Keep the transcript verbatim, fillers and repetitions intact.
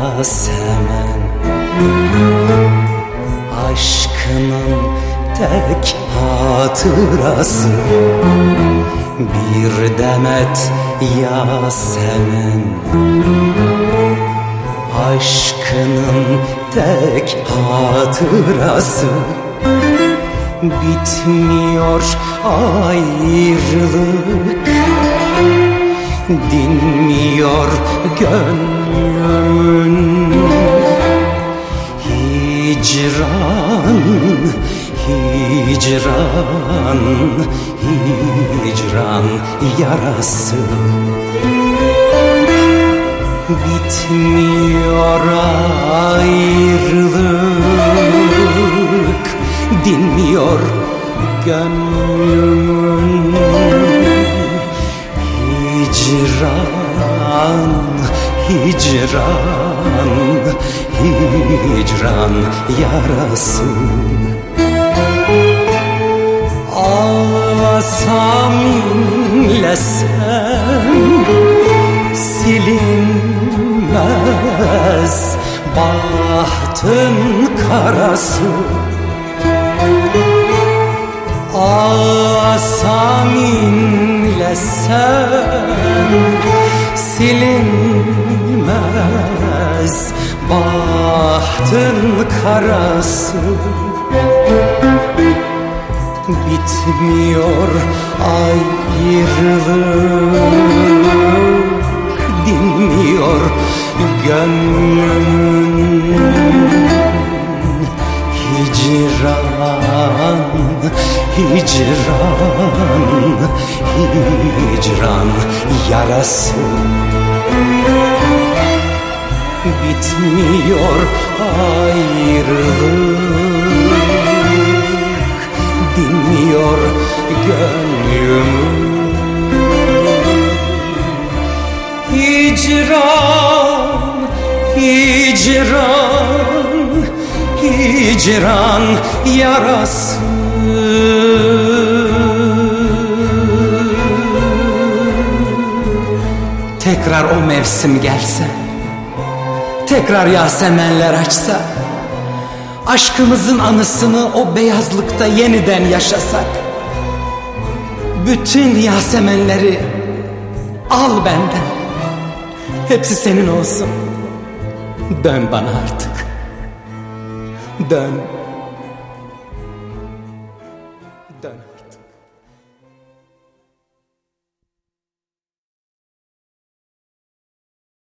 Yasemen, aşkının tek hatırası bir demet Yasemen. Aşkının tek hatırası bitmiyor ayrılık, dinmiyor gönlümün hicran, hicran, hicran yarası. Bitmiyor ayrılık, dinmiyor gönlümün hicran, hicran, hicran yarası. Ağlasam inlesem silinmez bahtın karası. Ağlasam inlesem silinmez bahtın karası. Bitmiyor ayrılık, dinmiyor gönlümün hicran, hicran, hicran yarası. Bitmiyor ayrılık, dinmiyor gönlümün hicran, hicran, hicran yarası. Tekrar o mevsim gelse, tekrar Yasemenler açsa, aşkımızın anısını o beyazlıkta yeniden yaşasak, bütün Yasemenleri al benden, hepsi senin olsun. Dön bana artık, dön.